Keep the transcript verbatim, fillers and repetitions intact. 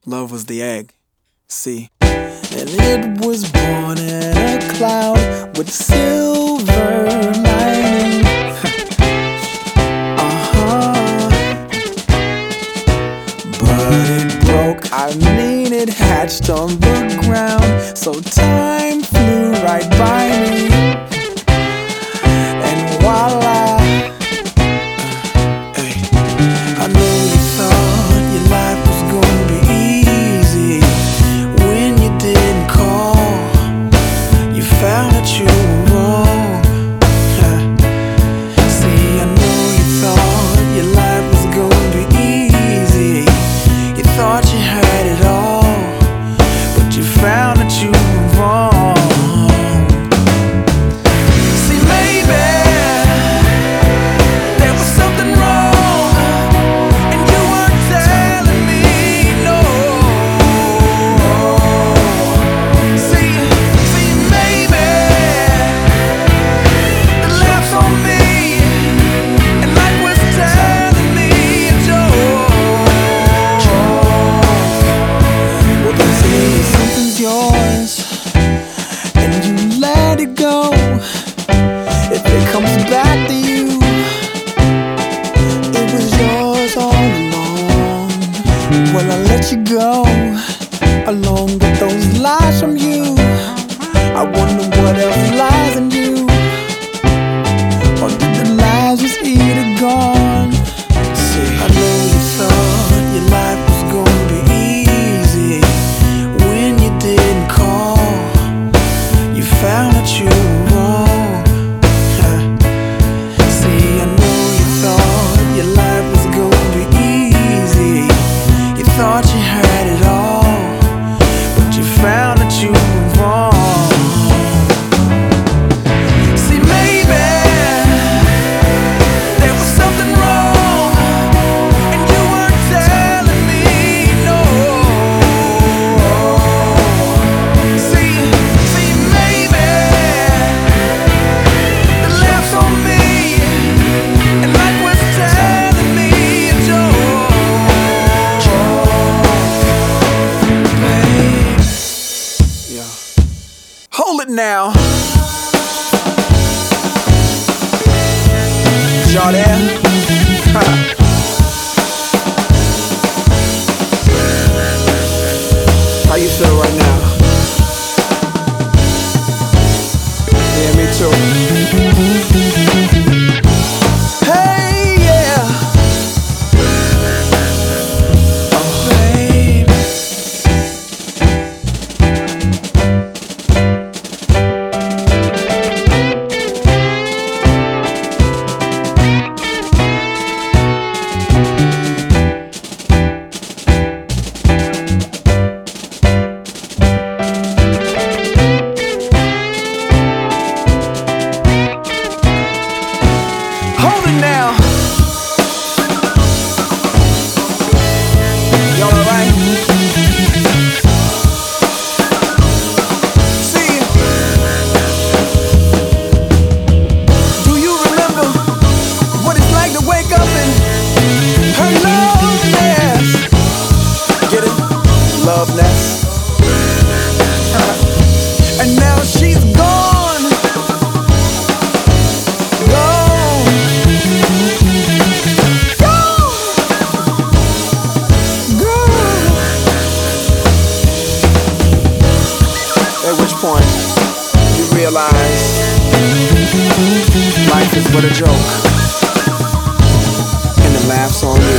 Love was the egg, see. And it was born in a cloud with silver lining. Uh-huh. But it broke, I mean it hatched on the ground. So time flew right by me, and voila. Hey, I know you thought your life was gonna be easy when you didn't call. You found that you were wrong. See, I know you thought your life was gonna be easy. You thought you had it all, but you found that you were wrong. See, maybe there was something wrong, and you weren't telling me no. See, see, maybe the laughs on me, and life was telling me a joke. Well, then see, something's yours, and you let it go. If it comes back to you, it was yours all along. Well, I let you go, along with those lies from you. I wonder what else lies in you, or did the lies just eat it gone? See, I know you thought your life was gonna be easy when you didn't call. You found that you were wrong. See, I know you thought your life was gonna be easy. You thought you had it all, but you found that you were wrong. See, maybe there was something wrong, and you weren't telling me no. See, see, maybe the laughs on me, and life was telling me a joke. Babe, yeah. Hold it now. Y'all there? How you feel right now? Yeah, me too. Hey, yeah. Oh, babe. Hold it now. Y'all alright? See, do you remember what it's like to wake up in her loveliness? Get it? Loveness. And now she's gone. Gone. At which point you realize life is but a joke, and the laughs on you